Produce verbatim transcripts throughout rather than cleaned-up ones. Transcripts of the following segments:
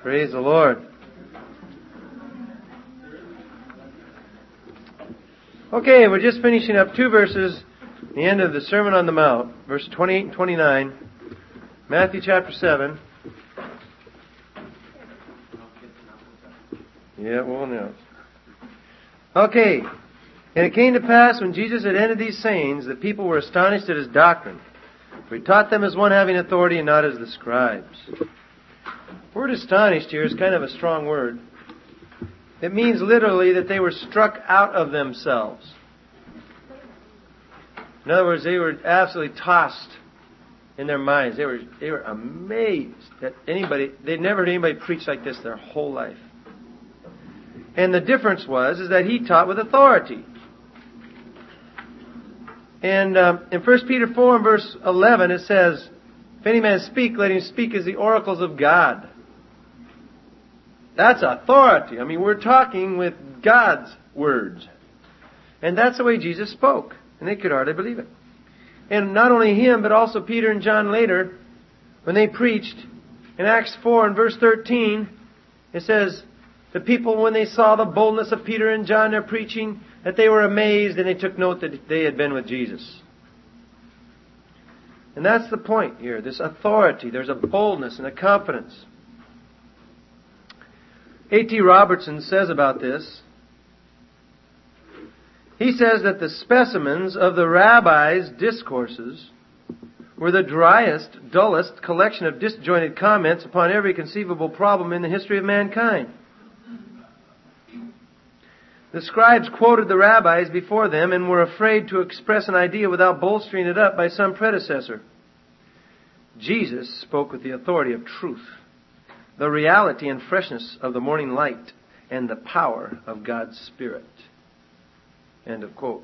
Praise the Lord. Okay, we're just finishing up two verses, the end of the Sermon on the Mount, verse twenty-eight and twenty-nine, Matthew chapter seven. Yeah, well, no. Okay, and it came to pass when Jesus had ended these sayings, that people were astonished at his doctrine. For he taught them as one having authority and not as the scribes. The word astonished here is kind of a strong word. It means literally that they were struck out of themselves. In other words, they were absolutely tossed in their minds. They were they were amazed that anybody, they'd never heard anybody preach like this their whole life. And the difference was is that he taught with authority. And um, in First Peter four and verse eleven it says, if any man speak, let him speak as the oracles of God. That's authority. I mean, we're talking with God's words. And that's the way Jesus spoke. And they could hardly believe it. And not only him, but also Peter and John later, when they preached, in Acts four and verse thirteen, it says, the people, when they saw the boldness of Peter and John, their preaching, that they were amazed and they took note that they had been with Jesus. And that's the point here, this authority. There's a boldness and a confidence. A T Robertson says about this, he says that the specimens of the rabbis' discourses were the driest, dullest collection of disjointed comments upon every conceivable problem in the history of mankind. The scribes quoted the rabbis before them and were afraid to express an idea without bolstering it up by some predecessor. Jesus spoke with the authority of truth, the reality and freshness of the morning light, and the power of God's Spirit. End of quote.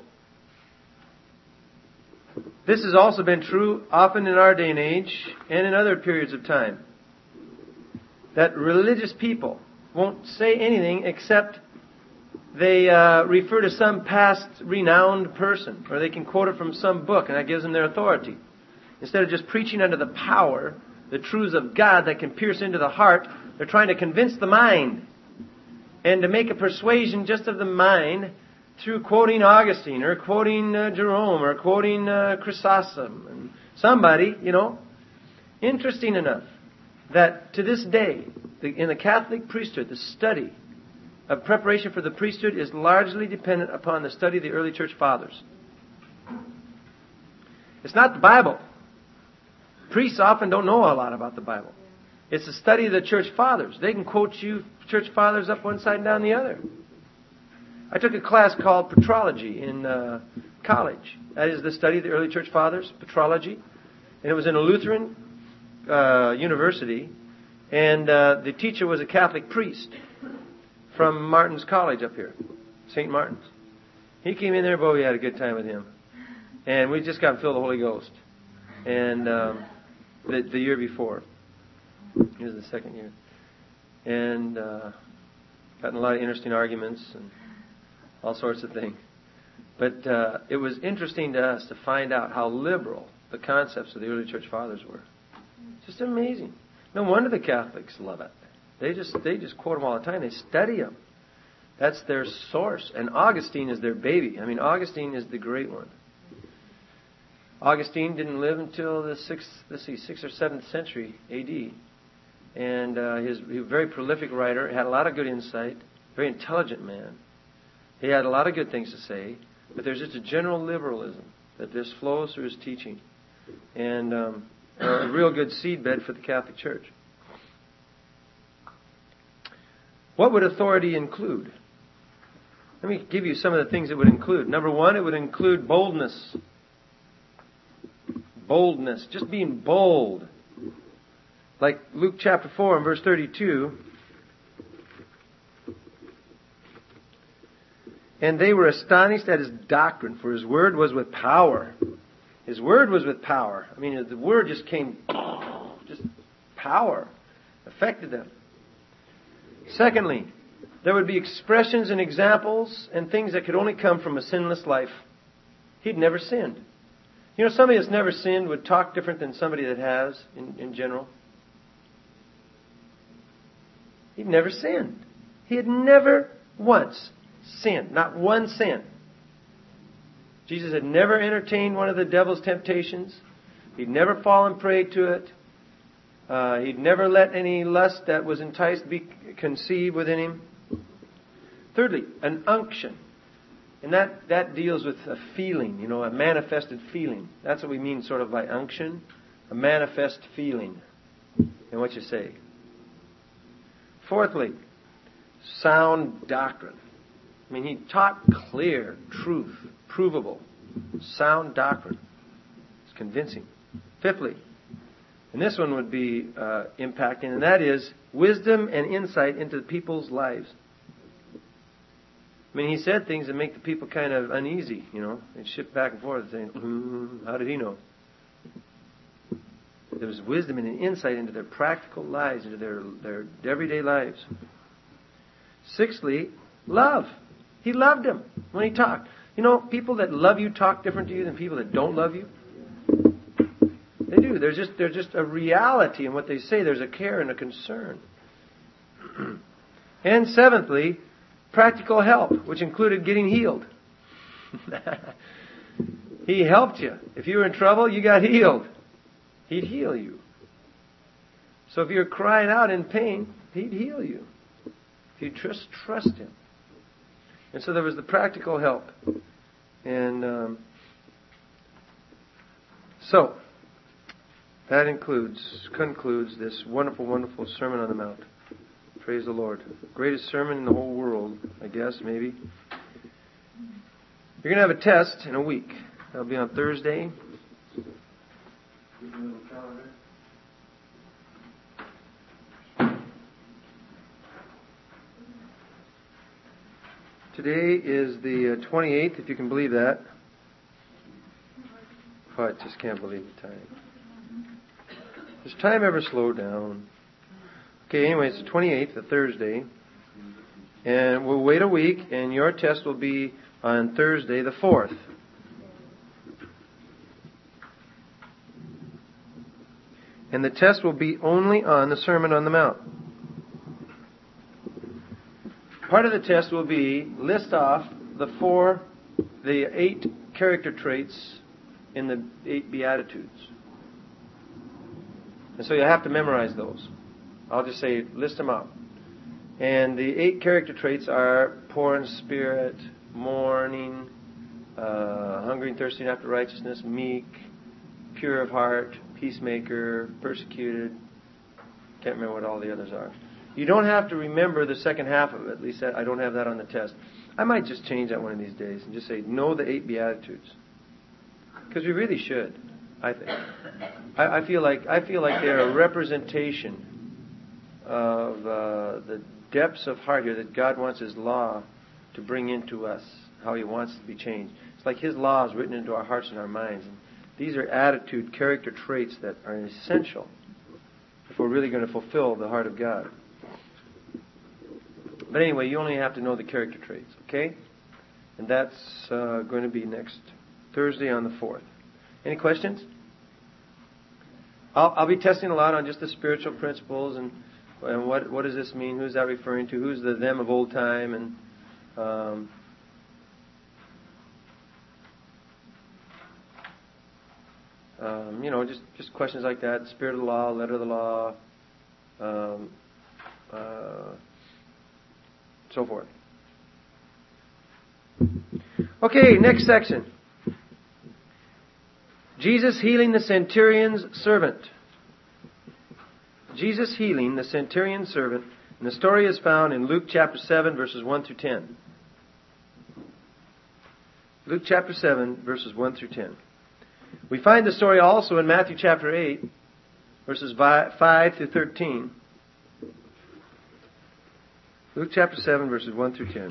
This has also been true often in our day and age and in other periods of time. That religious people won't say anything except they uh, refer to some past renowned person, or they can quote it from some book, and that gives them their authority. Instead of just preaching under the power, the truths of God that can pierce into the heart, they're trying to convince the mind and to make a persuasion just of the mind through quoting Augustine or quoting uh, Jerome or quoting uh, Chrysostom and somebody, you know. Interesting enough that to this day, the, in the Catholic priesthood, the study of preparation for the priesthood is largely dependent upon the study of the early church fathers. It's not the Bible. Priests often don't know a lot about the Bible. It's the study of the church fathers. They can quote you church fathers up one side and down the other. I took a class called Patrology in uh, college. That is the study of the early church fathers, Patrology. And it was in a Lutheran uh, university. And uh, the teacher was a Catholic priest from Martin's College up here, Saint Martin's. He came in there, boy, we had a good time with him. And we just got filled with the Holy Ghost. And um, the, the year before. It was the second year. And uh, gotten a lot of interesting arguments and all sorts of things. But uh, it was interesting to us to find out how liberal the concepts of the early church fathers were. Just amazing. No wonder the Catholics love it. They just they just quote them all the time. They study them. That's their source. And Augustine is their baby. I mean, Augustine is the great one. Augustine didn't live until the sixth, let's see, sixth or seventh century A D. And uh, his, he was a very prolific writer. Had a lot of good insight. Very intelligent man. He had a lot of good things to say. But there's just a general liberalism that just flows through his teaching. And um, a real good seedbed for the Catholic Church. What would authority include? Let me give you some of the things it would include. Number one, it would include boldness. Boldness. Just being bold. Like Luke chapter four and verse thirty-two. And they were astonished at his doctrine, for his word was with power. His word was with power. I mean, the word just came, just power. Affected them. Secondly, there would be expressions and examples and things that could only come from a sinless life. He'd never sinned. You know, somebody that's never sinned would talk different than somebody that has in, in general. He'd never sinned. He had never once sinned. Not one sin. Jesus had never entertained one of the devil's temptations. He'd never fallen prey to it. Uh, he'd never let any lust that was enticed be conceived within him. Thirdly, an unction. And that, that deals with a feeling, you know, a manifested feeling. That's what we mean sort of by unction. A manifest feeling in what you say. Fourthly, sound doctrine. I mean, he taught clear, truth, provable, sound doctrine. It's convincing. Fifthly, and this one would be uh, impacting, and that is wisdom and insight into people's lives. I mean, he said things that make the people kind of uneasy, you know. They shift back and forth saying, mm, how did he know? There was wisdom and an insight into their practical lives, into their, their everyday lives. Sixthly, love. He loved them when he talked. You know, people that love you talk different to you than people that don't love you. They do. There's just there's just a reality in what they say. There's a care and a concern. And seventhly, practical help, which included getting healed. He helped you. If you were in trouble, you got healed. He'd heal you. So if you're crying out in pain, He'd heal you. If you just trust Him. And so there was the practical help. And um, so, that includes, concludes this wonderful, wonderful Sermon on the Mount. Praise the Lord. Greatest sermon in the whole world, I guess, maybe. You're going to have a test in a week. That'll be on Thursday. Today is the twenty-eighth, if you can believe that. Oh, I just can't believe the time. Does time ever slow down? Okay, anyway, it's the twenty-eighth, a Thursday. And we'll wait a week, and your test will be on Thursday, the fourth. And the test will be only on the Sermon on the Mount. Part of the test will be list off the four, the eight character traits in the eight Beatitudes. And so you have to memorize those. I'll just say, list them out. And the eight character traits are poor in spirit, mourning, uh, hungry and thirsting after righteousness, meek, pure of heart, peacemaker, persecuted. Can't remember what all the others are. You don't have to remember the second half of it. At least I don't have that on the test. I might just change that one of these days and just say, know the eight Beatitudes. Because we really should, I think. I, I feel like I feel like they're a representation of uh, the depths of heart here that God wants His law to bring into us, how He wants it to be changed. It's like His law is written into our hearts and our minds. And these are attitude, character traits that are essential if we're really going to fulfill the heart of God. But anyway, you only have to know the character traits, okay? And that's uh, going to be next Thursday on the fourth. Any questions? I'll, I'll be testing a lot on just the spiritual principles and, and what what does this mean? Who's that referring to? Who's the them of old time? And um, um, you know, just, just questions like that. Spirit of the law, letter of the law, um, uh, so forth. Okay, next section. Jesus healing the centurion's servant. Jesus healing the centurion's servant. And the story is found in Luke chapter seven, verses one through ten. Luke chapter seven, verses one through ten. We find the story also in Matthew chapter eight, verses five through thirteen. Luke chapter seven, verses one through ten.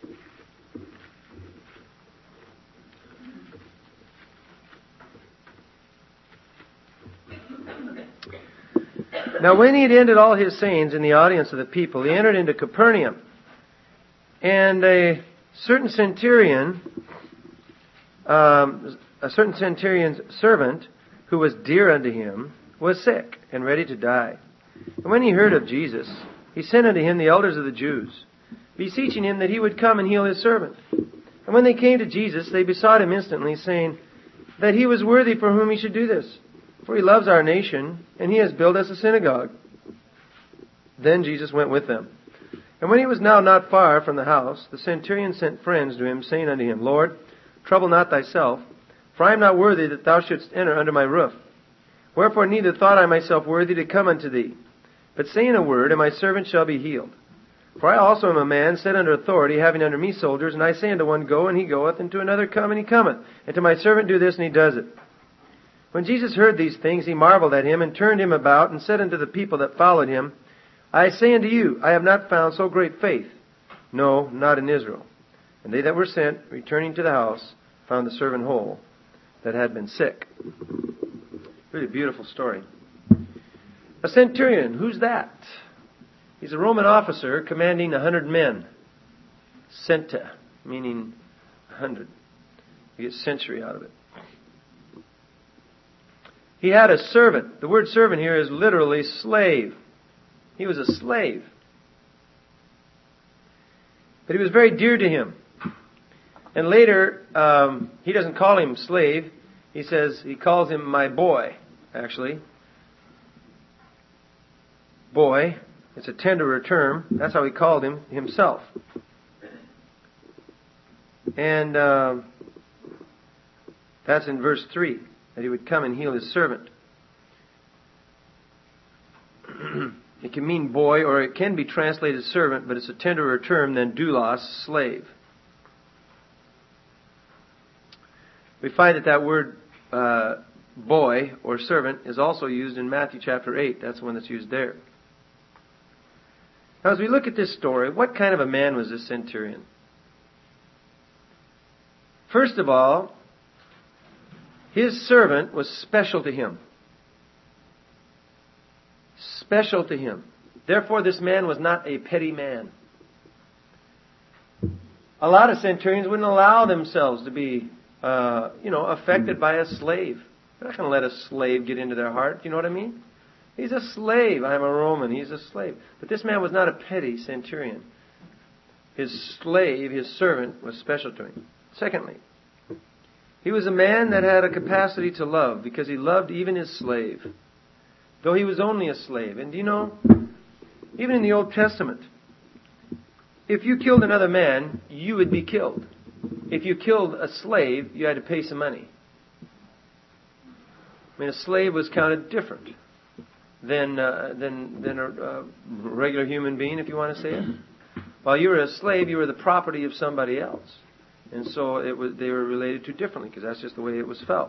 Now when he had ended all his sayings in the audience of the people, he entered into Capernaum. And a certain centurion, um, a certain centurion's servant, who was dear unto him, was sick and ready to die. And when he heard of Jesus, he sent unto him the elders of the Jews, beseeching him that he would come and heal his servant. And when they came to Jesus, they besought him instantly, saying that he was worthy for whom he should do this. For he loves our nation, and he has built us a synagogue. Then Jesus went with them. And when he was now not far from the house, the centurion sent friends to him, saying unto him, Lord, trouble not thyself, for I am not worthy that thou shouldst enter under my roof. Wherefore neither thought I myself worthy to come unto thee. But say in a word, and my servant shall be healed. For I also am a man set under authority, having under me soldiers, and I say unto one, Go, and he goeth, and to another, Come, and he cometh, and to my servant, Do this, and he does it. When Jesus heard these things, he marveled at him, and turned him about, and said unto the people that followed him, I say unto you, I have not found so great faith, no, not in Israel. And they that were sent, returning to the house, found the servant whole, that had been sick. Really beautiful story. A centurion, who's that? He's a Roman officer commanding a hundred men. Centa, meaning a hundred. You get century out of it. He had a servant. The word servant here is literally slave. He was a slave. But he was very dear to him. And later, um, he doesn't call him slave. He says, he calls him my boy, actually. Boy. It's a tenderer term. That's how he called him himself. And uh, that's in verse three, that he would come and heal his servant. It can mean boy, or it can be translated servant, but it's a tenderer term than doulos, slave. We find that that word uh, boy or servant is also used in Matthew chapter eight. That's the one that's used there. Now, as we look at this story, what kind of a man was this centurion? First of all, his servant was special to him. Special to him. Therefore, this man was not a petty man. A lot of centurions wouldn't allow themselves to be, uh, you know, affected by a slave. They're not going to let a slave get into their heart. You know what I mean? He's a slave. I'm a Roman. He's a slave. But this man was not a petty centurion. His slave, his servant, was special to him. Secondly, he was a man that had a capacity to love because he loved even his slave, though he was only a slave. And do you know, even in the Old Testament, if you killed another man, you would be killed. If you killed a slave, you had to pay some money. I mean, a slave was counted different than uh, than than a uh, regular human being, if you want to say it. While you were a slave, you were the property of somebody else, and so it was they were related to differently because that's just the way it was felt.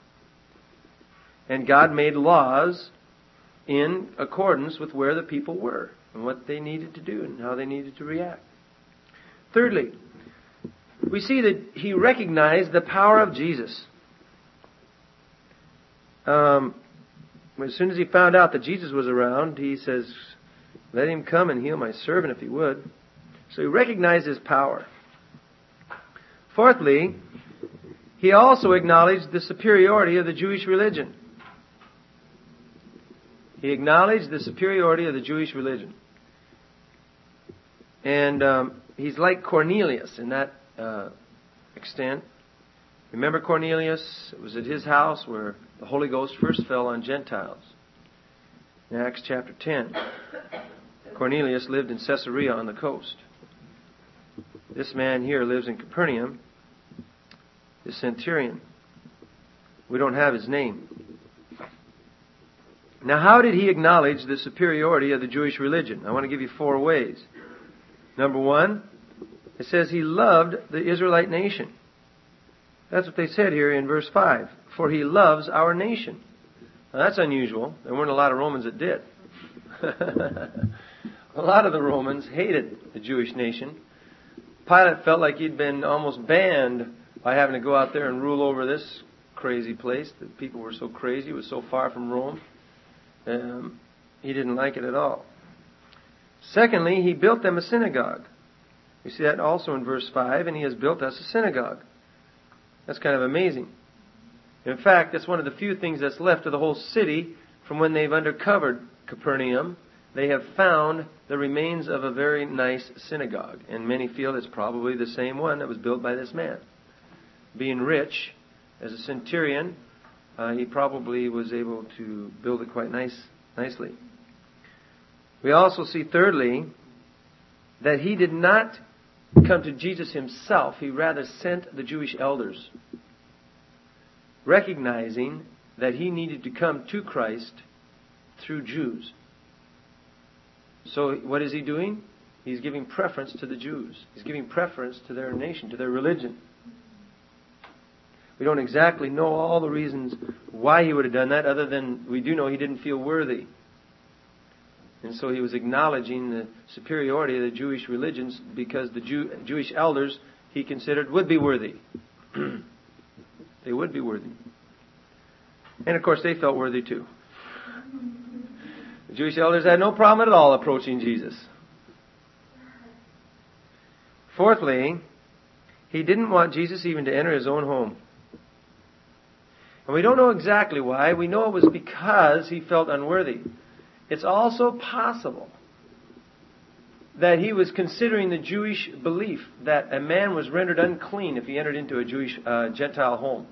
And God made laws in accordance with where the people were and what they needed to do and how they needed to react. Thirdly, we see that he recognized the power of Jesus. Um. As soon as he found out that Jesus was around, he says, let him come and heal my servant if he would. So he recognized his power. Fourthly, he also acknowledged the superiority of the Jewish religion. He acknowledged the superiority of the Jewish religion. And um, he's like Cornelius in that uh, extent. Remember Cornelius? It was at his house where the Holy Ghost first fell on Gentiles. In Acts chapter ten, Cornelius lived in Caesarea on the coast. This man here lives in Capernaum, the centurion. We don't have his name. Now, how did he acknowledge the superiority of the Jewish religion? I want to give you four ways. Number one, it says he loved the Israelite nation. That's what they said here in verse five. For he loves our nation. Now that's unusual. There weren't a lot of Romans that did. A lot of the Romans hated the Jewish nation. Pilate felt like he'd been almost banned by having to go out there and rule over this crazy place. The people were so crazy. It was so far from Rome. Um, he didn't like it at all. Secondly, he built them a synagogue. We see that also in verse five. And he has built us a synagogue. That's kind of amazing. In fact, that's one of the few things that's left of the whole city from when they've undercovered Capernaum they have found the remains of a very nice synagogue. And many feel it's probably the same one that was built by this man. Being rich, as a centurion, uh, he probably was able to build it quite nice, nicely. We also see, thirdly, that he did not come to Jesus himself. He rather sent the Jewish elders, recognizing that he needed to come to Christ through Jews. So what is he doing? He's giving preference to the Jews. He's giving preference to their nation, to their religion. We don't exactly know all the reasons why he would have done that, other than we do know he didn't feel worthy. And so he was acknowledging the superiority of the Jewish religions because the Jew, Jewish elders he considered would be worthy. They would be worthy. And of course they felt worthy too. The Jewish elders had no problem at all approaching Jesus. Fourthly, he didn't want Jesus even to enter his own home. And we don't know exactly why. We know it was because he felt unworthy. It's also possible that he was considering the Jewish belief that a man was rendered unclean if he entered into a Jewish uh, Gentile home.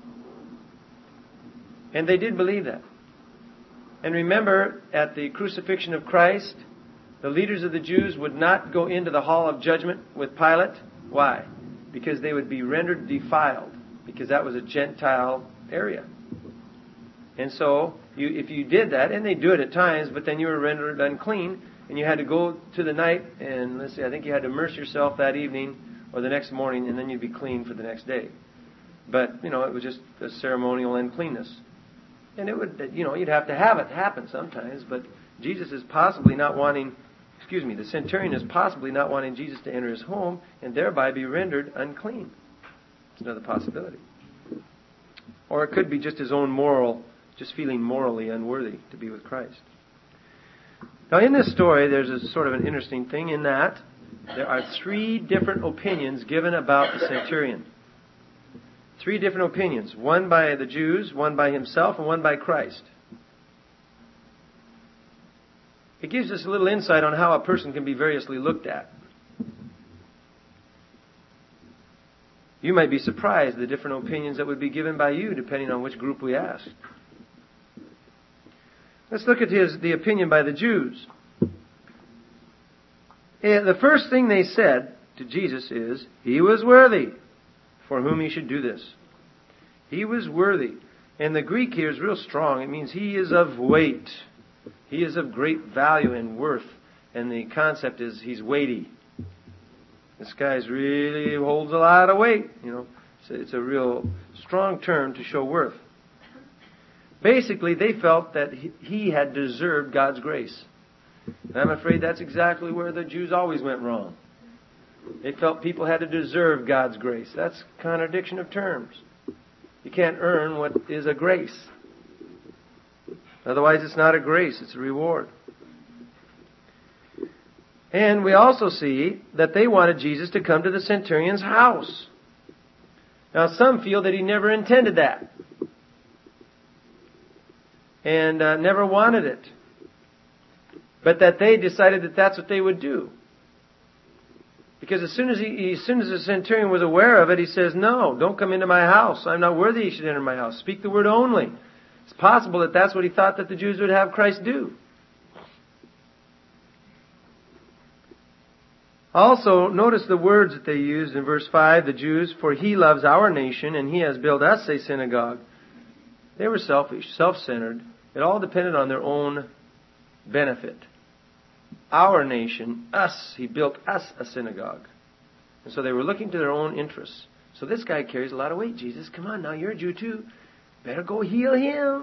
And they did believe that. And remember, at the crucifixion of Christ, the leaders of the Jews would not go into the hall of judgment with Pilate. Why? Because they would be rendered defiled, because that was a Gentile area. And so, you, if you did that, and they do it at times, but then you were rendered unclean, and you had to go to the night, and let's see, I think you had to immerse yourself that evening or the next morning, and then you'd be clean for the next day. But, you know, it was just a ceremonial uncleanness. And it would, you know, you'd have to have it happen sometimes, but Jesus is possibly not wanting, excuse me, the centurion is possibly not wanting Jesus to enter his home and thereby be rendered unclean. It's another possibility. Or it could be just his own moral, just feeling morally unworthy to be with Christ. Now in this story, there's a sort of an interesting thing in that there are three different opinions given about the centurion. Three different opinions. One by the Jews, one by himself, and one by Christ. It gives us a little insight on how a person can be variously looked at. You might be surprised at the different opinions that would be given by you depending on which group we ask. Let's look at his, the opinion by the Jews. The first thing they said to Jesus is, he was worthy for whom he should do this. He was worthy. And the Greek here is real strong. It means he is of weight. He is of great value and worth. And the concept is he's weighty. This guy's really holds a lot of weight. You know, it's a, it's a real strong term to show worth. Basically, they felt that he, he had deserved God's grace. And I'm afraid that's exactly where the Jews always went wrong. They felt people had to deserve God's grace. That's a contradiction of terms. You can't earn what is a grace. Otherwise, it's not a grace, it's a reward. And we also see that they wanted Jesus to come to the centurion's house. Now, some feel that he never intended that. And uh, never wanted it. But that they decided that that's what they would do. Because as soon as he, as soon as the centurion was aware of it, he says, no, don't come into my house. I'm not worthy you should enter my house. Speak the word only. It's possible that that's what he thought that the Jews would have Christ do. Also, notice the words that they used in verse five, the Jews, for he loves our nation and he has built us a synagogue. They were selfish, self-centered. It all depended on their own benefit. Our nation, us, he built us a synagogue. And so they were looking to their own interests. So this guy carries a lot of weight. Jesus, come on now, you're a Jew too. Better go heal him.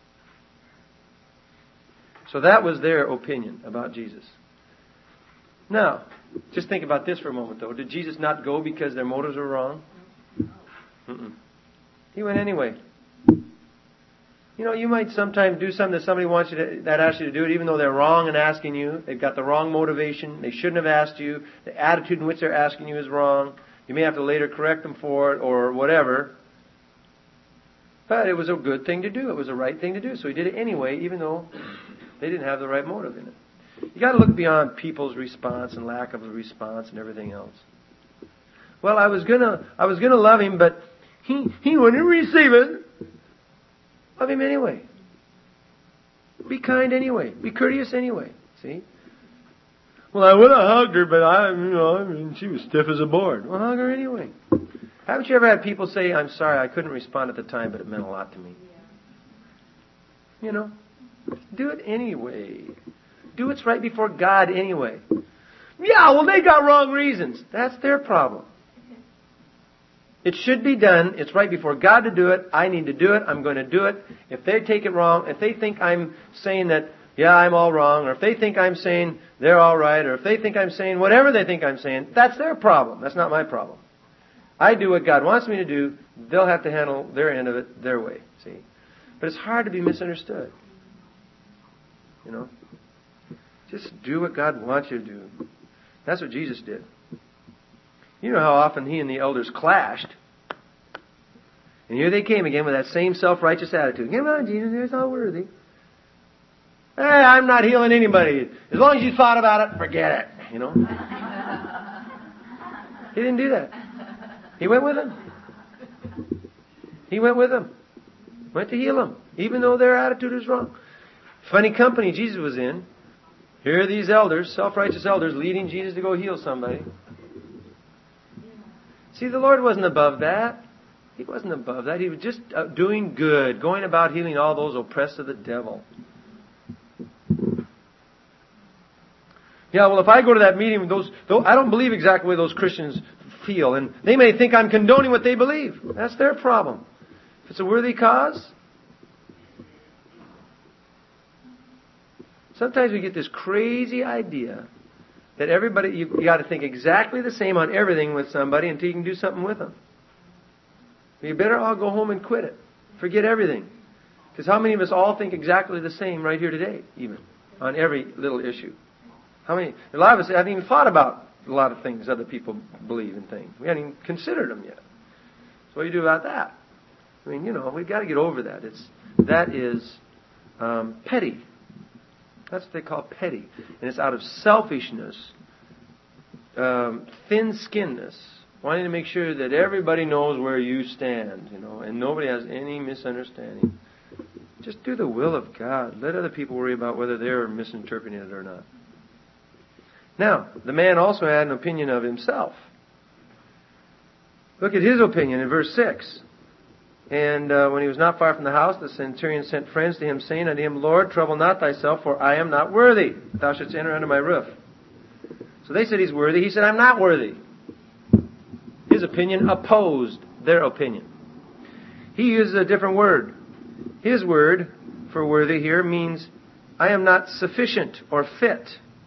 So that was their opinion about Jesus. Now, just think about this for a moment though. Did Jesus not go because their motives were wrong? Mm-mm. He went anyway. You know, you might sometimes do something that somebody wants you to, that asks you to do it, even though they're wrong in asking you. They've got the wrong motivation. They shouldn't have asked you. The attitude in which they're asking you is wrong. You may have to later correct them for it or whatever. But it was a good thing to do. It was the right thing to do. So he did it anyway, even though they didn't have the right motive in it. You got to look beyond people's response and lack of a response and everything else. Well, I was gonna, I was gonna love him, but he, he wouldn't receive it. Love him anyway. Be kind anyway. Be courteous anyway. See? Well, I would have hugged her, but I, you know, I mean, she was stiff as a board. Well, hug her anyway. Haven't you ever had people say, "I'm sorry, I couldn't respond at the time, but it meant a lot to me"? You know, do it anyway. Do what's right before God anyway. Yeah, well, they got wrong reasons. That's their problem. It should be done. It's right before God to do it. I need to do it. I'm going to do it. If they take it wrong, if they think I'm saying that, yeah, I'm all wrong, or if they think I'm saying they're all right, or if they think I'm saying whatever they think I'm saying, that's their problem. That's not my problem. I do what God wants me to do. They'll have to handle their end of it their way. See? But it's hard to be misunderstood. You know? Just do what God wants you to do. That's what Jesus did. You know how often he and the elders clashed. And here they came again with that same self-righteous attitude. Come on, Jesus, you're so worthy. Hey, I'm not healing anybody. As long as you thought about it, forget it. You know? He didn't do that. He went with them. He went with them. Went to heal them. Even though their attitude was wrong. Funny company Jesus was in. Here are these elders, self-righteous elders, leading Jesus to go heal somebody. See, the Lord wasn't above that. He wasn't above that. He was just doing good, going about healing all those oppressed of the devil. Yeah, well, if I go to that meeting, those, those I don't believe exactly the way those Christians feel, and they may think I'm condoning what they believe. That's their problem. If it's a worthy cause. Sometimes we get this crazy idea that everybody, you, you got to think exactly the same on everything with somebody until you can do something with them. You better all go home and quit it. Forget everything. Because how many of us all think exactly the same right here today, even, on every little issue? How many? A lot of us haven't even thought about a lot of things other people believe in things. We haven't even considered them yet. So what do you do about that? I mean, you know, we've got to get over that. It's that is um, petty. That's what they call petty. And it's out of selfishness, um, thin-skinnedness, wanting to make sure that everybody knows where you stand, you know, and nobody has any misunderstanding. Just do the will of God. Let other people worry about whether they're misinterpreting it or not. Now, the man also had an opinion of himself. Look at his opinion in verse six. And uh, when he was not far from the house, the centurion sent friends to him, saying unto him, Lord, trouble not thyself, for I am not worthy that thou shouldst enter under my roof. So they said he's worthy. He said, I'm not worthy. His opinion opposed their opinion. He uses a different word. His word for worthy here means, I am not sufficient or fit.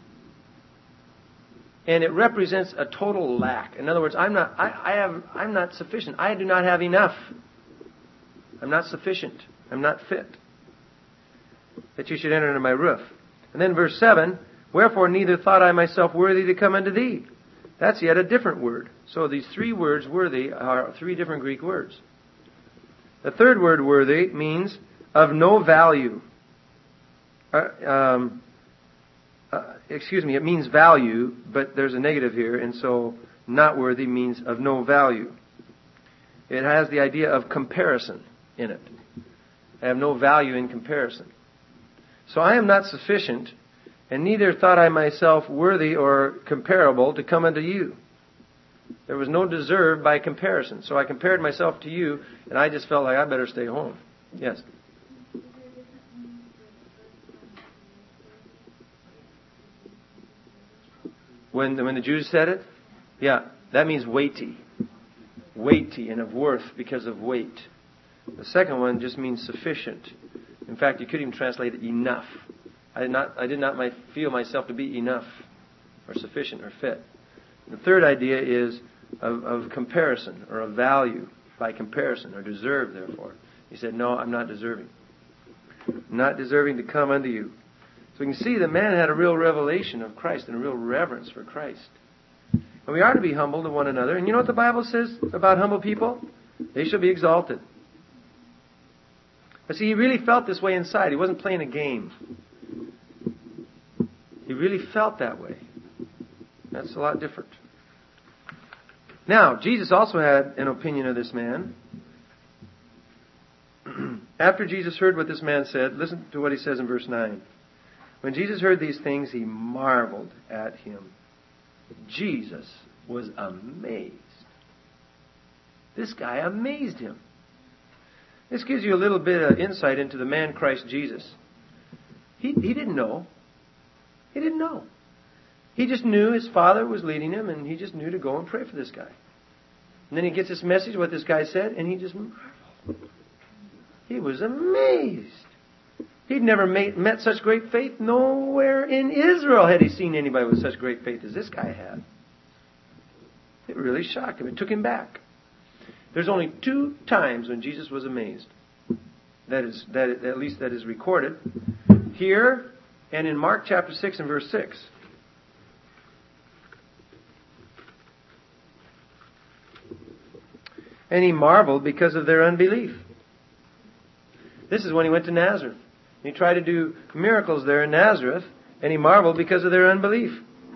And it represents a total lack. In other words, I'm not, I, I have, I'm not sufficient. I do not have enough. I'm not sufficient. I'm not fit. That you should enter under my roof. And then verse seven, wherefore neither thought I myself worthy to come unto thee. That's yet a different word. So these three words, worthy, are three different Greek words. The third word, worthy, means of no value. Uh, um, uh, excuse me, it means value, but there's a negative here, and so not worthy means of no value. It has the idea of comparison in it. I have no value in comparison. So I am not sufficient, and neither thought I myself worthy or comparable to come unto you. There was no deserve by comparison. So I compared myself to you, and I just felt like I better stay home. Yes? When, when the Jews said it? Yeah, that means weighty. Weighty and of worth because of weight. The second one just means sufficient. In fact, you could even translate it enough. I did not, I did not my, feel myself to be enough or sufficient or fit. The third idea is of, of comparison or of value by comparison or deserve, therefore. He said, no, I'm not deserving. I'm not deserving to come unto you. So we can see the man had a real revelation of Christ and a real reverence for Christ. And we are to be humble to one another. And you know what the Bible says about humble people? They shall be exalted. But see, he really felt this way inside. He wasn't playing a game. He really felt that way. That's a lot different. Now, Jesus also had an opinion of this man. After Jesus heard what this man said, listen to what he says in verse nine. When Jesus heard these things, he marveled at him. Jesus was amazed. This guy amazed him. This gives you a little bit of insight into the man Christ Jesus. He, he didn't know. He didn't know. He just knew his Father was leading him, and he just knew to go and pray for this guy. And then he gets this message, what this guy said, and he just marveled. He was amazed. He'd never made, met such great faith. Nowhere in Israel had he seen anybody with such great faith as this guy had. It really shocked him. It took him back. There's only two times when Jesus was amazed. That is, that at least that is recorded. Here and in Mark chapter six and verse six. And he marveled because of their unbelief. This is when he went to Nazareth. He tried to do miracles there in Nazareth, and he marveled because of their unbelief.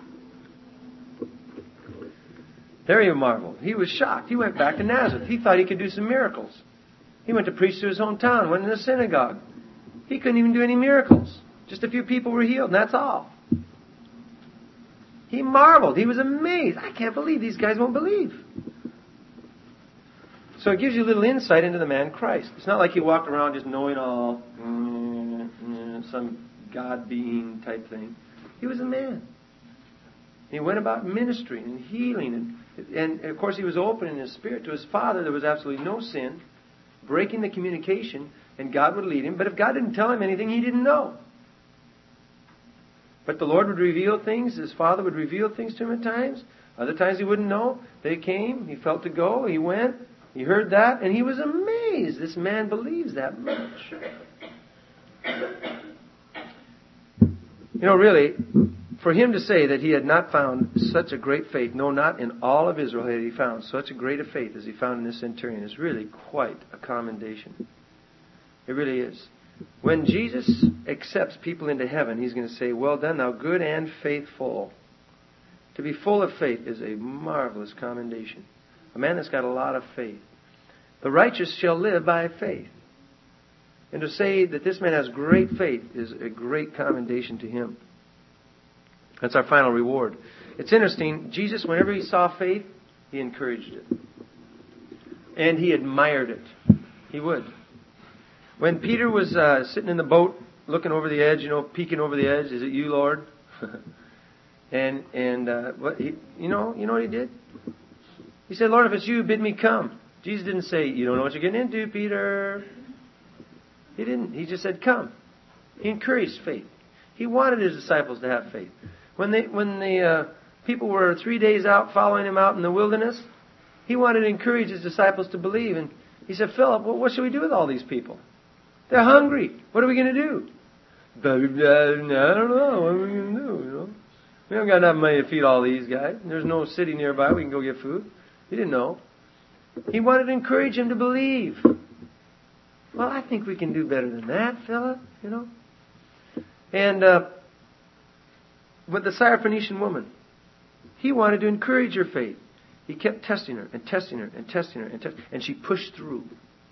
There he marveled. He was shocked. He went back to Nazareth. He thought he could do some miracles. He went to preach to his hometown, went in the synagogue. He couldn't even do any miracles. Just a few people were healed, and that's all. He marveled. He was amazed. I can't believe these guys won't believe. So it gives you a little insight into the man Christ. It's not like he walked around just knowing all, some God being type thing. He was a man. He went about ministering and healing. And, and of course he was open in his spirit to his Father. There was absolutely no sin. Breaking the communication, and God would lead him. But if God didn't tell him anything, he didn't know. But the Lord would reveal things. His Father would reveal things to him at times. Other times he wouldn't know. They came. He felt to go. He went. He heard that, and he was amazed. This man believes that much. You know, really, for him to say that he had not found such a great faith, no, not in all of Israel had he found such a great a faith as he found in this centurion, is really quite a commendation. It really is. When Jesus accepts people into heaven, he's going to say, "Well done, thou good and faithful." To be full of faith is a marvelous commendation. A man that's got a lot of faith. The righteous shall live by faith. And to say that this man has great faith is a great commendation to him. That's our final reward. It's interesting. Jesus, whenever he saw faith, he encouraged it. And he admired it. He would. When Peter was uh, sitting in the boat, looking over the edge, you know, peeking over the edge, "Is it you, Lord?" and and uh, what he, you know, you know what he did? He said, "Lord, if it's you, bid me come." Jesus didn't say, "You don't know what you're getting into, Peter." He didn't. He just said, "Come." He encouraged faith. He wanted his disciples to have faith. When they, when the uh, people were three days out following him out in the wilderness, he wanted to encourage his disciples to believe. And he said, "Philip, well, what should we do with all these people? They're hungry. What are we going to do?" "I don't know. What are we going to do? You know, we haven't got enough money to feed all these guys. There's no city nearby. We can go get food." He didn't know. He wanted to encourage him to believe. "Well, I think we can do better than that, Philip, you know." And uh, with the Syrophoenician woman, he wanted to encourage her faith. He kept testing her and testing her and testing her and testing her. And she pushed through.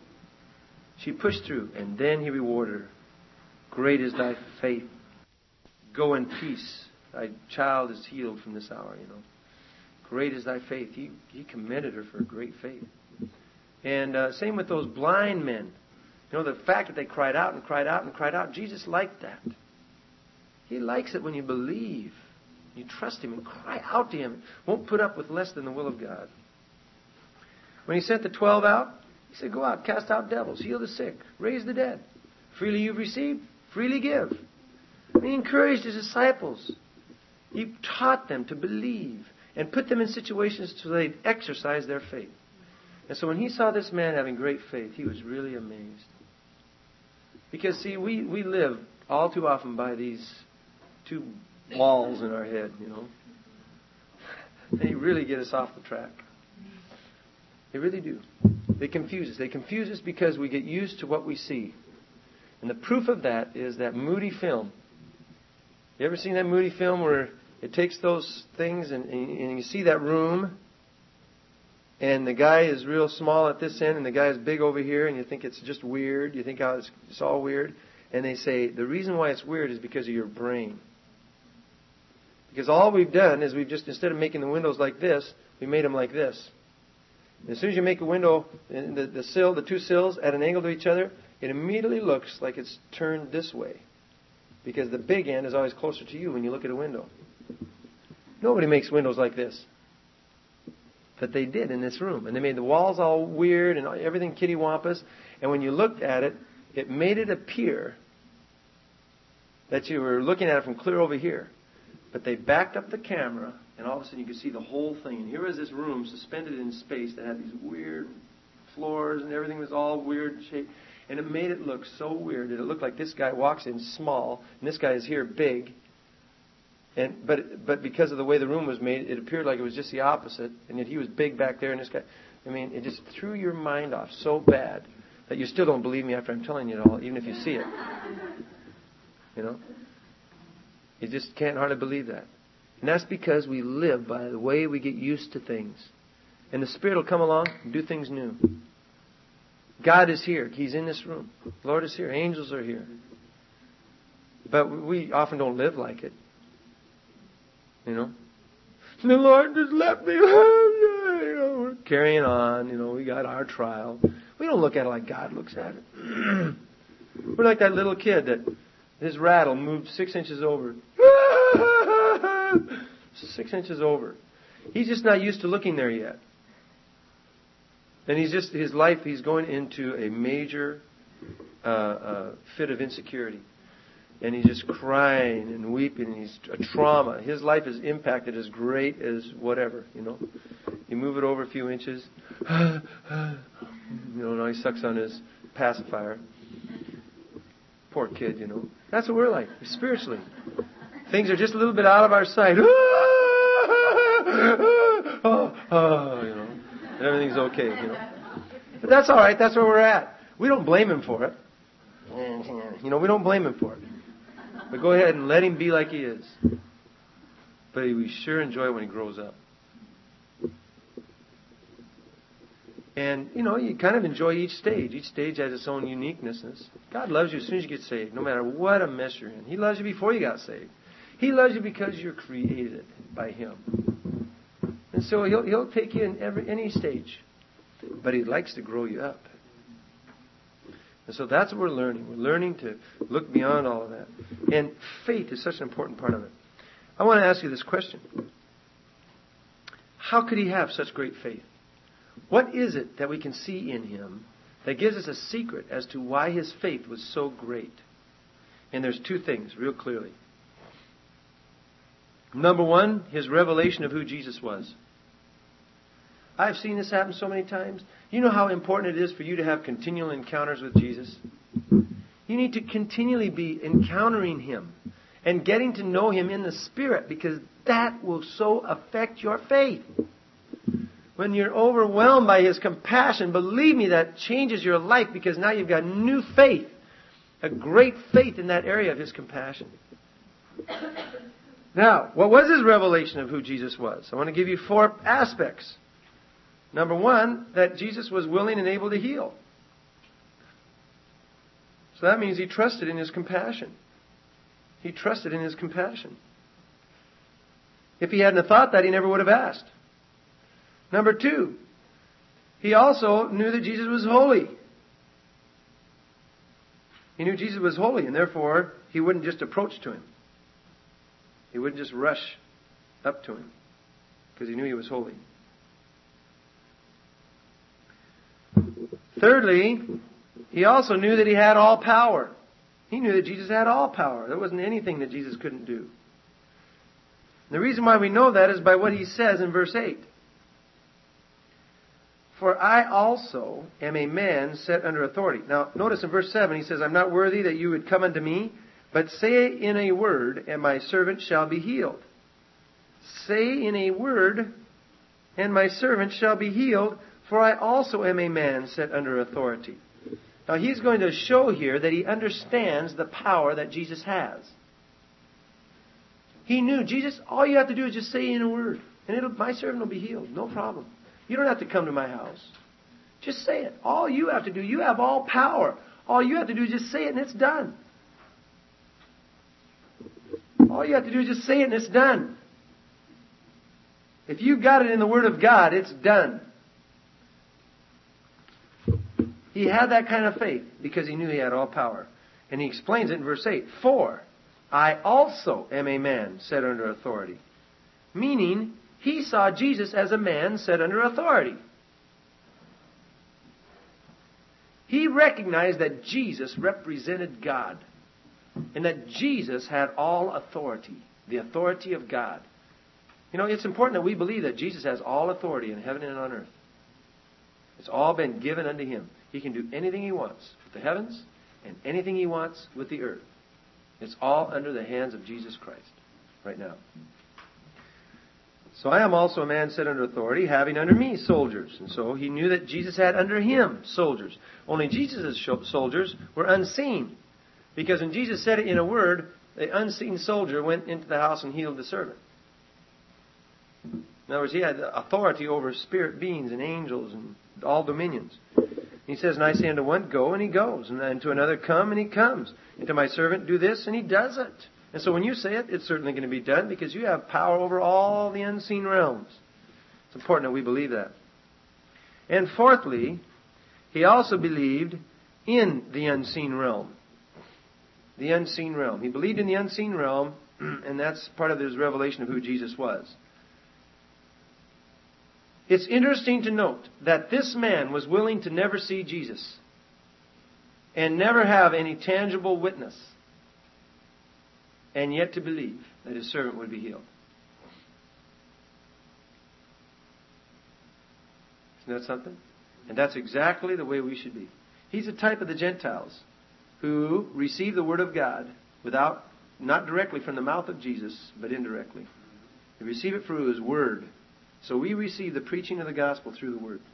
She pushed through. And then he rewarded her. "Great is thy faith. Go in peace. Thy child is healed from this hour," you know. Great is thy faith. He, he commended her for great faith. And uh, same with those blind men. You know, the fact that they cried out and cried out and cried out, Jesus liked that. He likes it when you believe. You trust Him and cry out to Him. Won't put up with less than the will of God. When He sent the twelve out, He said, "Go out, cast out devils, heal the sick, raise the dead. Freely you've received, freely give." And He encouraged His disciples. He taught them to believe and put them in situations so they'd exercise their faith. And so when He saw this man having great faith, He was really amazed. Because, see, we, we live all too often by these two walls in our head, you know. They really get us off the track. They really do. They confuse us. They confuse us because we get used to what we see. And the proof of that is that moody film You ever seen that Moody film where it takes those things and, and you see that room and the guy is real small at this end and the guy is big over here and you think it's just weird. You think, oh, it's, it's all weird. And they say, the reason why it's weird is because of your brain. Because all we've done is we've just, instead of making the windows like this, we made them like this. And as soon as you make a window, the, the sill, the two sills at an angle to each other, it immediately looks like it's turned this way. Because the big end is always closer to you when you look at a window. Nobody makes windows like this. But they did in this room. And they made the walls all weird and everything kittywampus. And when you looked at it, it made it appear that you were looking at it from clear over here. But they backed up the camera, and all of a sudden you could see the whole thing. And here was this room suspended in space that had these weird floors, and everything was all weird shaped. And it made it look so weird that it looked like this guy walks in small, and this guy is here big. And but but because of the way the room was made, it appeared like it was just the opposite, and yet he was big back there, and this guy. I mean, it just threw your mind off so bad that you still don't believe me after I'm telling you it all, even if you see it. You know? You just can't hardly believe that. And that's because we live by the way we get used to things. And the Spirit will come along and do things new. God is here. He's in this room. The Lord is here. Angels are here. But we often don't live like it. You know? The Lord just left me. You know, we're carrying on. You know, we got our trial. We don't look at it like God looks at it. We're like that little kid that his rattle moved six inches over. Six inches over. He's just not used to looking there yet. And he's just, his life, he's going into a major uh, uh, fit of insecurity. And he's just crying and weeping, and he's a trauma. His life is impacted as great as whatever, you know. You move it over a few inches. You know, now he sucks on his pacifier. Poor kid, you know. That's what we're like, spiritually. Things are just a little bit out of our sight. Oh, oh, you know. And everything's okay, you know. But that's all right. That's where we're at. We don't blame him for it. You know, we don't blame him for it. But go ahead and let him be like he is. But we sure enjoy it when he grows up. And, you know, you kind of enjoy each stage. Each stage has its own uniqueness. God loves you as soon as you get saved, no matter what a mess you're in. He loves you before you got saved. He loves you because you're created by Him. And so He'll, he'll take you in every any stage. But He likes to grow you up. And so that's what we're learning. We're learning to look beyond all of that. And faith is such an important part of it. I want to ask you this question. How could he have such great faith? What is it that we can see in him that gives us a secret as to why his faith was so great? And there's two things, real clearly. Number one, his revelation of who Jesus was. I've seen this happen so many times. You know how important it is for you to have continual encounters with Jesus? You need to continually be encountering Him and getting to know Him in the Spirit, because that will so affect your faith. When you're overwhelmed by His compassion, believe me, that changes your life, because now you've got new faith, a great faith in that area of His compassion. Now, what was His revelation of who Jesus was? I want to give you four aspects. Number one, that Jesus was willing and able to heal. So that means He trusted in His compassion. He trusted in His compassion. If He hadn't thought that, He never would have asked. Number two, He also knew that Jesus was holy. He knew Jesus was holy, and therefore He wouldn't just approach to Him. He wouldn't just rush up to Him, because He knew He was holy. Thirdly, He also knew that He had all power. He knew that Jesus had all power. There wasn't anything that Jesus couldn't do. The reason why we know that is by what He says in verse eight. For I also am a man set under authority. Now, notice in verse seven, He says, I'm not worthy that you would come unto me, but say in a word, and my servant shall be healed. Say in a word, and my servant shall be healed, for I also am a man set under authority. Now, He's going to show here that He understands the power that Jesus has. He knew, Jesus, all you have to do is just say in a word, and it'll, my servant will be healed. No problem. You don't have to come to my house. Just say it. All you have to do, you have all power. All you have to do is just say it and it's done. All you have to do is just say it and it's done. If you got it in the Word of God, it's done. He had that kind of faith because he knew he had all power. And he explains it in verse eight. For I also am a man set under authority. Meaning, he saw Jesus as a man set under authority. He recognized that Jesus represented God. And that Jesus had all authority. The authority of God. You know, it's important that we believe that Jesus has all authority in heaven and on earth. It's all been given unto him. He can do anything he wants with the heavens and anything he wants with the earth. It's all under the hands of Jesus Christ right now. So I am also a man set under authority, having under me soldiers. And so he knew that Jesus had under him soldiers. Only Jesus' soldiers were unseen. Because when Jesus said it in a word, the unseen soldier went into the house and healed the servant. In other words, he had authority over spirit beings and angels and all dominions. He says, and I say unto one, go, and he goes. And then to another, come, and he comes. And to my servant, do this, and he does it. And so when you say it, it's certainly going to be done because you have power over all the unseen realms. It's important that we believe that. And fourthly, he also believed in the unseen realm. The unseen realm. He believed in the unseen realm, and that's part of his revelation of who Jesus was. It's interesting to note that this man was willing to never see Jesus and never have any tangible witness, and yet to believe that his servant would be healed. Isn't that something? And that's exactly the way we should be. He's a type of the Gentiles who receive the Word of God without, not directly from the mouth of Jesus, but indirectly. They receive it through His Word. So we receive the preaching of the gospel through the Word.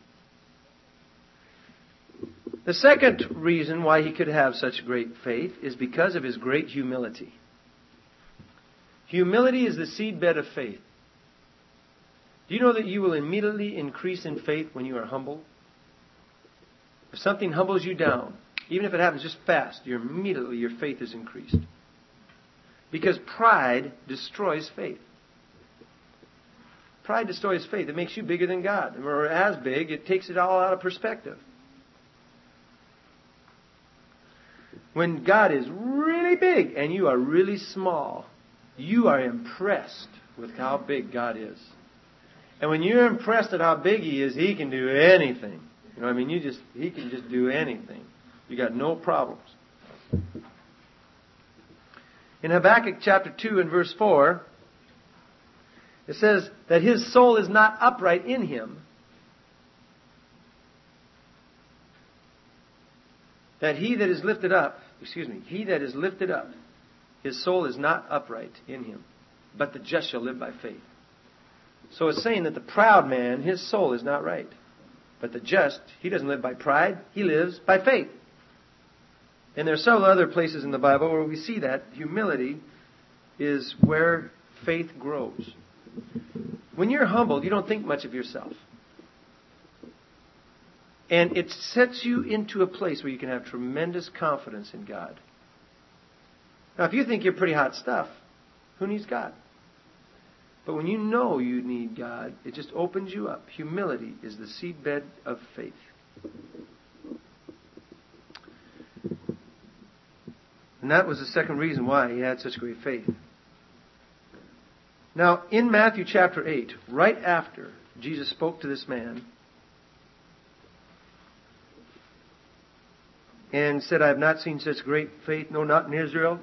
The second reason why he could have such great faith is because of his great humility. Humility is the seedbed of faith. Do you know that you will immediately increase in faith when you are humble? If something humbles you down, even if it happens just fast, you're immediately your faith is increased. Because pride destroys faith. Pride destroys faith. It makes you bigger than God. Or as big, it takes it all out of perspective. When God is really big and you are really small, you are impressed with how big God is. And when you're impressed at how big He is, He can do anything. You know, I mean, you just He can just do anything. You got no problems. In Habakkuk chapter two and verse four, it says that his soul is not upright in him. That he that is lifted up, excuse me, he that is lifted up, his soul is not upright in him. But the just shall live by faith. So it's saying that the proud man, his soul is not right. But the just, he doesn't live by pride, he lives by faith. And there are several other places in the Bible where we see that humility is where faith grows. When you're humbled, you don't think much of yourself. And it sets you into a place where you can have tremendous confidence in God. Now, if you think you're pretty hot stuff, who needs God? But when you know you need God, it just opens you up. Humility is the seedbed of faith. And that was the second reason why he had such great faith. Now, in Matthew chapter eight, right after Jesus spoke to this man and said, I have not seen such great faith, no, not in Israel.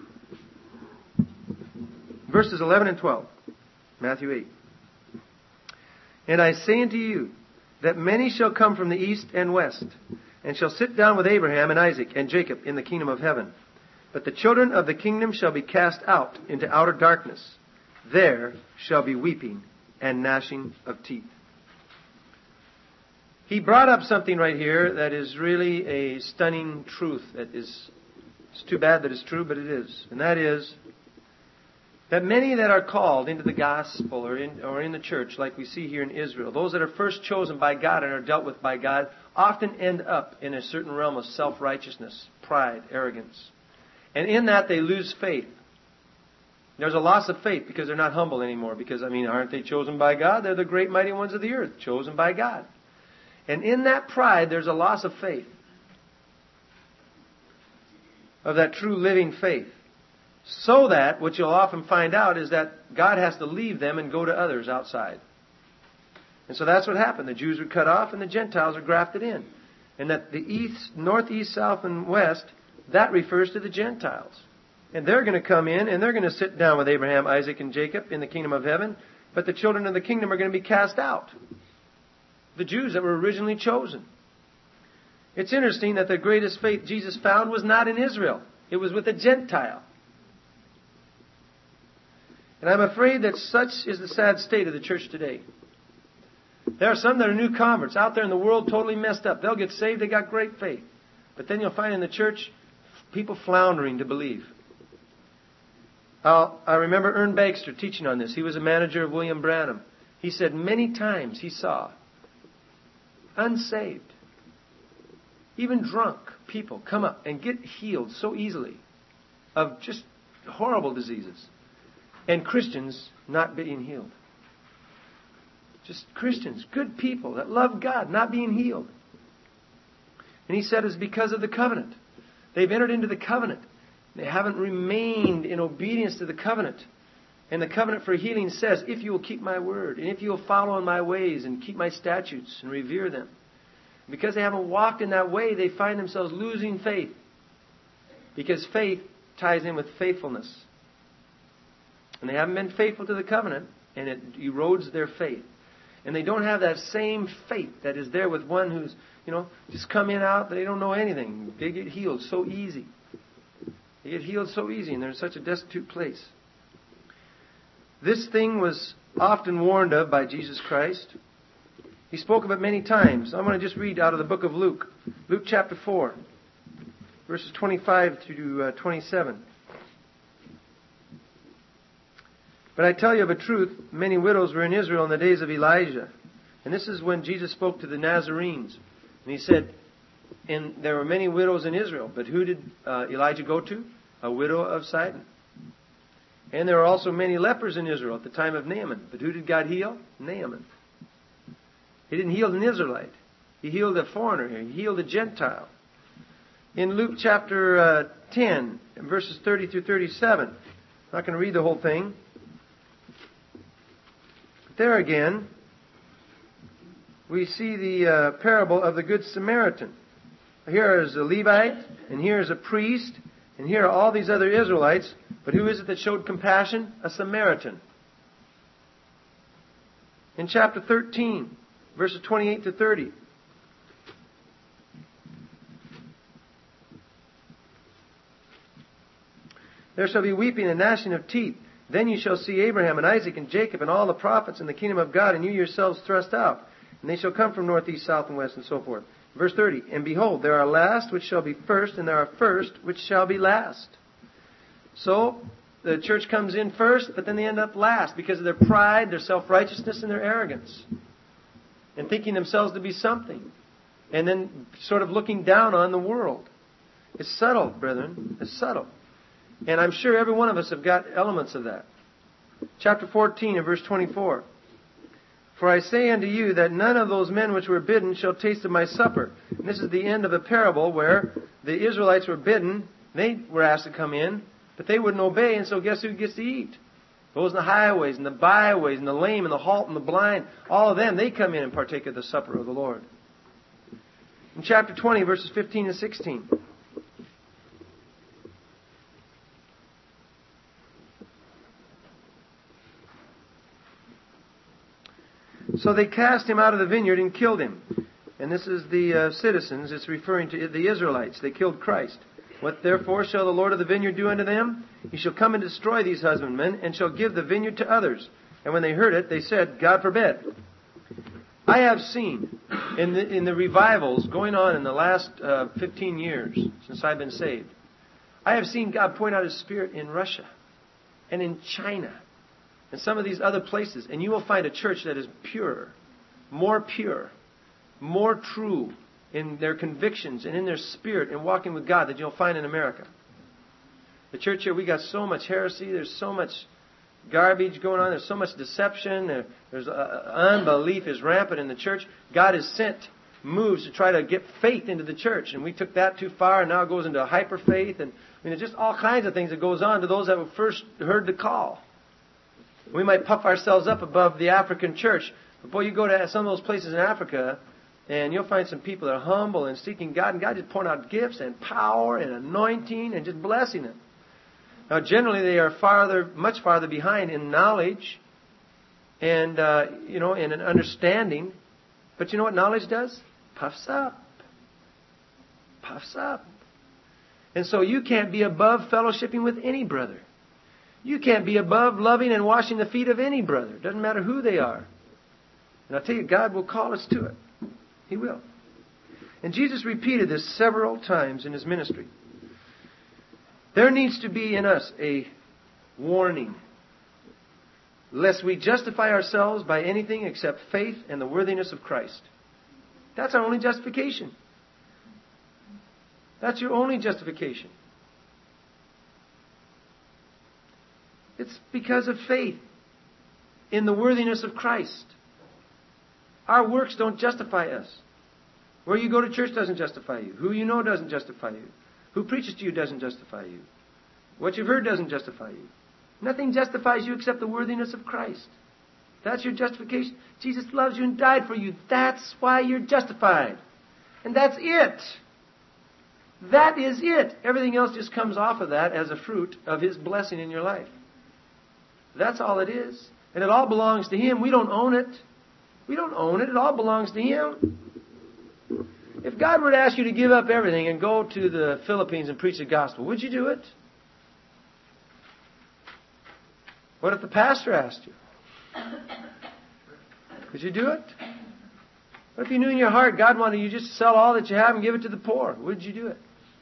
Verses eleven and twelve, Matthew eight. And I say unto you, that many shall come from the east and west, and shall sit down with Abraham and Isaac and Jacob in the kingdom of heaven. But the children of the kingdom shall be cast out into outer darkness. There shall be weeping and gnashing of teeth. He brought up something right here that is really a stunning truth. That is, it's too bad that it's true, but it is. And that is that many that are called into the gospel or in, or in the church, like we see here in Israel, those that are first chosen by God and are dealt with by God, often end up in a certain realm of self-righteousness, pride, arrogance. And in that they lose faith. There's a loss of faith because they're not humble anymore. Because, I mean, aren't they chosen by God? They're the great mighty ones of the earth, chosen by God. And in that pride, there's a loss of faith. Of that true living faith. So that, what you'll often find out is that God has to leave them and go to others outside. And so that's what happened. The Jews were cut off and the Gentiles are grafted in. And that the east, north, east, south, and west, that refers to the Gentiles. And they're going to come in and they're going to sit down with Abraham, Isaac, and Jacob in the kingdom of heaven. But the children of the kingdom are going to be cast out. The Jews that were originally chosen. It's interesting that the greatest faith Jesus found was not in Israel. It was with a Gentile. And I'm afraid that such is the sad state of the church today. There are some that are new converts out there in the world totally messed up. They'll get saved, they got great faith. But then you'll find in the church people floundering to believe. Uh, I remember Ern Baxter teaching on this. He was a manager of William Branham. He said many times he saw unsaved, even drunk people come up and get healed so easily of just horrible diseases. And Christians not being healed. Just Christians, good people that love God, not being healed. And he said it's because of the covenant. They've entered into the covenant. They haven't remained in obedience to the covenant. And the covenant for healing says, if you will keep my word, and if you will follow in my ways, and keep my statutes, and revere them. Because they haven't walked in that way, they find themselves losing faith. Because faith ties in with faithfulness. And they haven't been faithful to the covenant, and it erodes their faith. And they don't have that same faith that is there with one who's, you know, just come in out, they don't know anything. They get healed so easy. They get healed so easy, and they're in such a destitute place. This thing was often warned of by Jesus Christ. He spoke of it many times. I'm going to just read out of the book of Luke. Luke chapter four, verses twenty-five to uh, twenty-seven. But I tell you of a truth, many widows were in Israel in the days of Elijah. And this is when Jesus spoke to the Nazarenes. And he said, and there were many widows in Israel. But who did uh, Elijah go to? A widow of Sidon. And there were also many lepers in Israel at the time of Naaman. But who did God heal? Naaman. He didn't heal an Israelite. He healed a foreigner here. He healed a Gentile. In Luke chapter uh, ten, verses thirty through thirty-seven. I'm not going to read the whole thing. There again, we see the uh, parable of the Good Samaritan. Here is a Levite, and here is a priest, and here are all these other Israelites. But who is it that showed compassion? A Samaritan. In chapter thirteen, verses twenty-eight to thirty. There shall be weeping and gnashing of teeth. Then you shall see Abraham and Isaac and Jacob and all the prophets in the kingdom of God, and you yourselves thrust out. And they shall come from north, east, south, and west, and so forth. Verse thirty, and behold, there are last which shall be first, and there are first which shall be last. So, the church comes in first, but then they end up last because of their pride, their self-righteousness, and their arrogance. And thinking themselves to be something. And then sort of looking down on the world. It's subtle, brethren. It's subtle. And I'm sure every one of us have got elements of that. Chapter fourteen and verse twenty-four. For I say unto you that none of those men which were bidden shall taste of my supper. And this is the end of a parable where the Israelites were bidden. They were asked to come in, but they wouldn't obey. And so guess who gets to eat? Those in the highways and the byways and the lame and the halt and the blind. All of them, they come in and partake of the supper of the Lord. In chapter twenty, verses fifteen and sixteen. So they cast him out of the vineyard and killed him. And this is the uh, citizens. It's referring to the Israelites. They killed Christ. What therefore shall the Lord of the vineyard do unto them? He shall come and destroy these husbandmen, and shall give the vineyard to others. And when they heard it, they said, God forbid. I have seen in the, in the revivals going on in the last uh, fifteen years since I've been saved, I have seen God point out His Spirit in Russia. and in China and some of these other places, and you will find a church that is pure, more pure, more true in their convictions and in their spirit and walking with God than you'll find in America. The church here, we got so much heresy. There's so much garbage going on. There's so much deception. There, there's uh, unbelief is rampant in the church. God has sent moves to try to get faith into the church, and we took that too far, and now it goes into hyper faith, and I mean, there's just all kinds of things that goes on to those that first heard the call. We might puff ourselves up above the African church, but boy, you go to some of those places in Africa, and you'll find some people that are humble and seeking God, and God just pouring out gifts and power and anointing and just blessing them. Now, generally, they are farther, much farther behind in knowledge and, uh, you know, in an understanding. But you know what knowledge does? Puffs up. Puffs up. And so you can't be above fellowshipping with any brother. You can't be above loving and washing the feet of any brother. It doesn't matter who they are. And I'll tell you, God will call us to it. He will. And Jesus repeated this several times in His ministry. There needs to be in us a warning, lest we justify ourselves by anything except faith and the worthiness of Christ. That's our only justification. That's your only justification. It's because of faith in the worthiness of Christ. Our works don't justify us. Where you go to church doesn't justify you. Who you know doesn't justify you. Who preaches to you doesn't justify you. What you've heard doesn't justify you. Nothing justifies you except the worthiness of Christ. That's your justification. Jesus loves you and died for you. That's why you're justified. And that's it. That is it. Everything else just comes off of that as a fruit of His blessing in your life. That's all it is. And it all belongs to Him. We don't own it. We don't own it. It all belongs to Him. If God were to ask you to give up everything and go to the Philippines and preach the gospel, would you do it? What if the pastor asked you? Could you do it? What if you knew in your heart God wanted you just to sell all that you have and give it to the poor? Would you do it?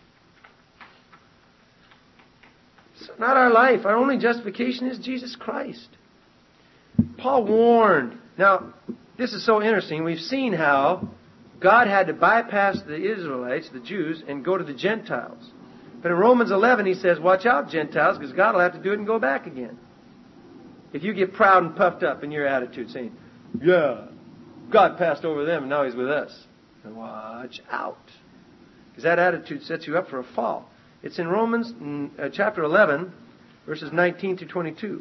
It's not our life. Our only justification is Jesus Christ. Paul warned. Now, this is so interesting. We've seen how God had to bypass the Israelites, the Jews, and go to the Gentiles. But in Romans eleven, he says, watch out, Gentiles, because God will have to do it and go back again. If you get proud and puffed up in your attitude, saying, yeah, God passed over them and now He's with us, then watch out. Because that attitude sets you up for a fall. It's in Romans uh, chapter eleven, verses nineteen to twenty-two.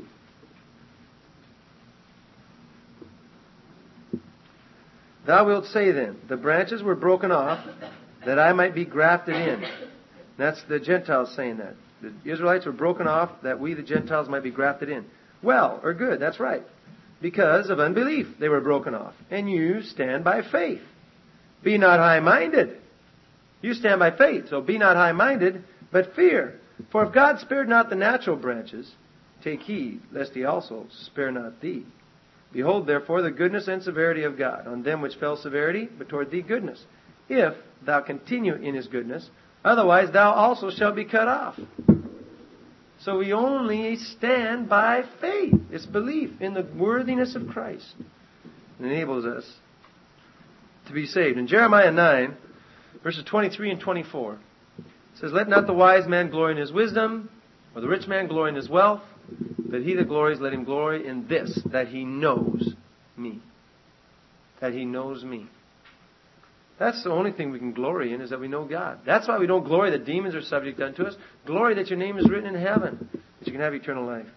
Thou wilt say then, the branches were broken off, that I might be grafted in. That's the Gentiles saying that. The Israelites were broken off, that we, the Gentiles, might be grafted in. Well, or good, that's right. Because of unbelief they were broken off. And you stand by faith. Be not high-minded. You stand by faith, so be not high-minded, but fear. For if God spared not the natural branches, take heed, lest He also spare not thee. Behold, therefore, the goodness and severity of God. On them which fell severity, but toward thee goodness. If thou continue in His goodness, otherwise thou also shalt be cut off. So we only stand by faith. It's belief in the worthiness of Christ. It enables us to be saved. In Jeremiah nine, verses twenty-three and twenty-four, it says, let not the wise man glory in his wisdom, or the rich man glory in his wealth, but he that glories, let him glory in this, that he knows me. That he knows me. That's the only thing we can glory in, is that we know God. That's why we don't glory that demons are subject unto us. Glory that your name is written in heaven, that you can have eternal life.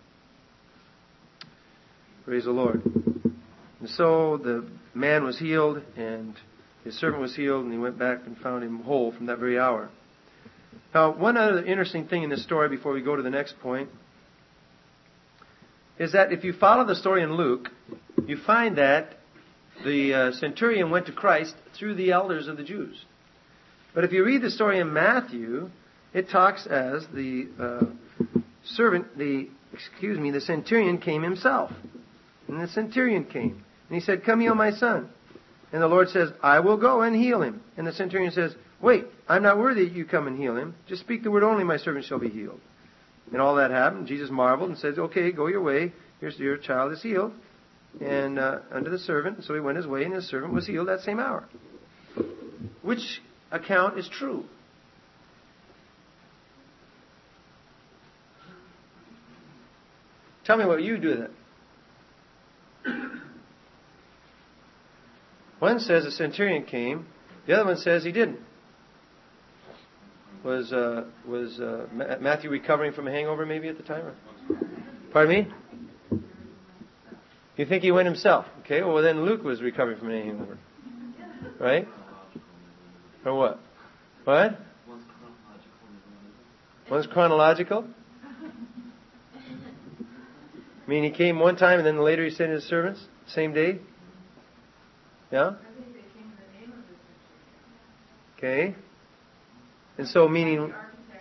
Praise the Lord. And so the man was healed, and his servant was healed, and he went back and found him whole from that very hour. Now, one other interesting thing in this story before we go to the next point is that if you follow the story in Luke, you find that the uh, centurion went to Christ through the elders of the Jews. But if you read the story in Matthew, it talks as the uh, servant, the excuse me, the centurion came himself. And the centurion came. And he said, come heal my son. And the Lord says, I will go and heal him. And the centurion says, wait, I'm not worthy that you come and heal him. Just speak the word only, my servant shall be healed. And all that happened. Jesus marveled and said, okay, go your way. Your, your child is healed. And uh, unto the servant. So he went his way, and his servant was healed that same hour. Which account is true? Tell me what you do then. One says a centurion came. The other one says he didn't. Was uh, was uh, Matthew recovering from a hangover maybe at the time? Or? Pardon me? You think he went himself? Okay, well then Luke was recovering from a hangover. Right? Or what? What? One's chronological? I mean, he came one time and then later he sent his servants? Same day? Yeah? Okay. And so meaning...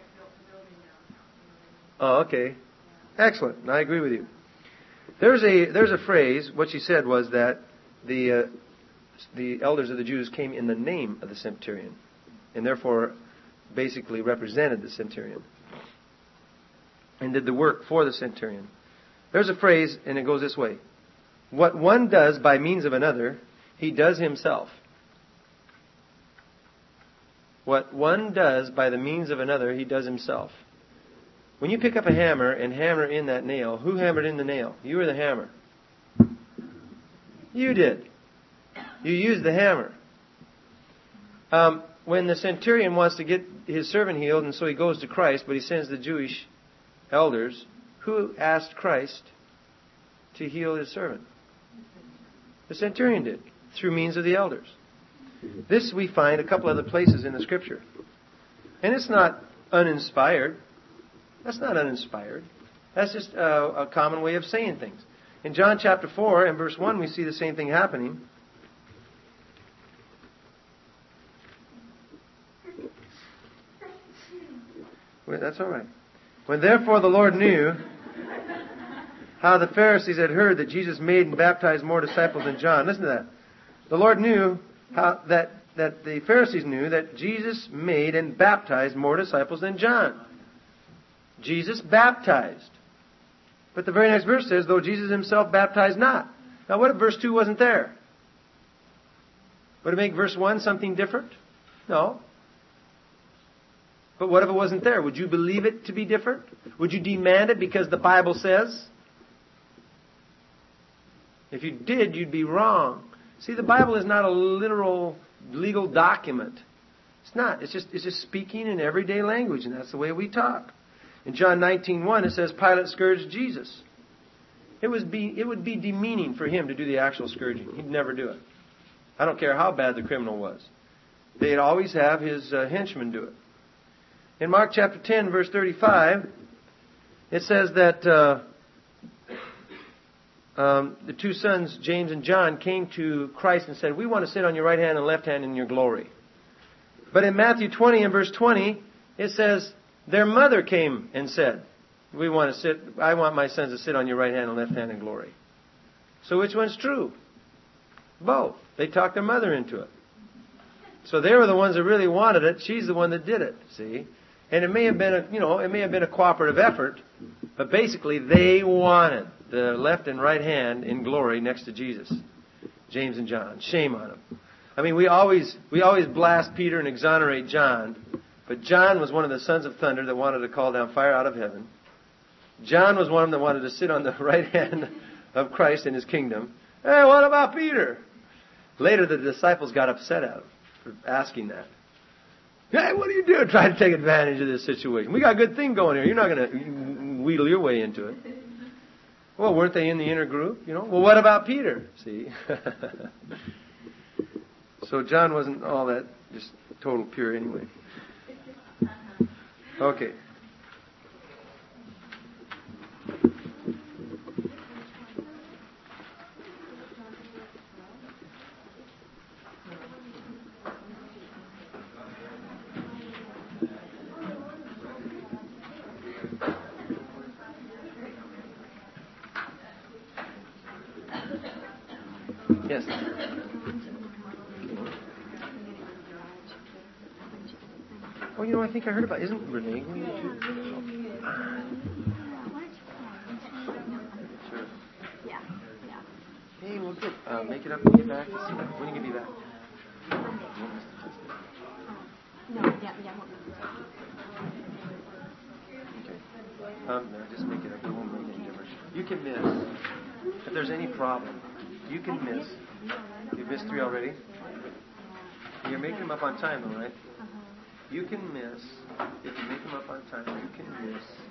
Oh, okay. Excellent. I agree with you. There's a there's a phrase, what she said was that the uh, the elders of the Jews came in the name of the centurion and therefore basically represented the centurion and did the work for the centurion. There's a phrase, and it goes this way. What one does by means of another, he does himself. What one does by the means of another, he does himself. When you pick up a hammer and hammer in that nail, who hammered in the nail? You or the hammer? You did. You used the hammer. Um, when the centurion wants to get his servant healed, and so he goes to Christ, but he sends the Jewish elders, who asked Christ to heal his servant? The centurion did, through means of the elders. This we find a couple other places in the Scripture. And it's not uninspired. That's not uninspired. That's just a, a common way of saying things. In John chapter four and verse one, we see the same thing happening. Wait, that's all right. When therefore the Lord knew how the Pharisees had heard that Jesus made and baptized more disciples than John. Listen to that. The Lord knew how that, that the Pharisees knew that Jesus made and baptized more disciples than John. Jesus baptized. But the very next verse says, though Jesus himself baptized not. Now what if verse two wasn't there? Would it make verse one something different? No. But what if it wasn't there? Would you believe it to be different? Would you demand it because the Bible says? If you did, you'd be wrong. See, the Bible is not a literal legal document. It's not. It's just it's just speaking in everyday language, and that's the way we talk. In John nineteen one, it says Pilate scourged Jesus. It was be it would be demeaning for him to do the actual scourging. He'd never do it. I don't care how bad the criminal was. They'd always have his uh, henchmen do it. In Mark chapter ten, verse thirty-five, it says that uh, um, the two sons, James and John, came to Christ and said, we want to sit on your right hand and left hand in your glory. But in Matthew twenty and verse twenty, it says, their mother came and said, we want to sit, I want my sons to sit on your right hand and left hand in glory. So which one's true? Both. They talked their mother into it. So they were the ones that really wanted it. She's the one that did it, see? And it may have been a, you know, it may have been a cooperative effort, but basically they wanted the left and right hand in glory next to Jesus. James and John. Shame on them. I mean, we always, we always blast Peter and exonerate John, but John was one of the sons of thunder that wanted to call down fire out of heaven. John was one of them that wanted to sit on the right hand of Christ in his kingdom. Hey, what about Peter? Later the disciples got upset at him for asking that. Hey, what are you doing trying to take advantage of this situation? We got a good thing going here. You're not going to wheedle your way into it. Well, weren't they in the inner group? You know. Well, what about Peter? See? So John wasn't all that just total pure anyway. Okay. Yes. Oh, you know, I think I heard about. Isn't Renee going to? Uh, make it up when you get back. Let's see. When you get me back? No, yeah, yeah. Okay. Um, no, just make it up. It won't make any difference. You can miss. If there's any problem, you can miss. You've missed three already. You're making them up on time, though, right? You can miss. If you make them up on time, you can miss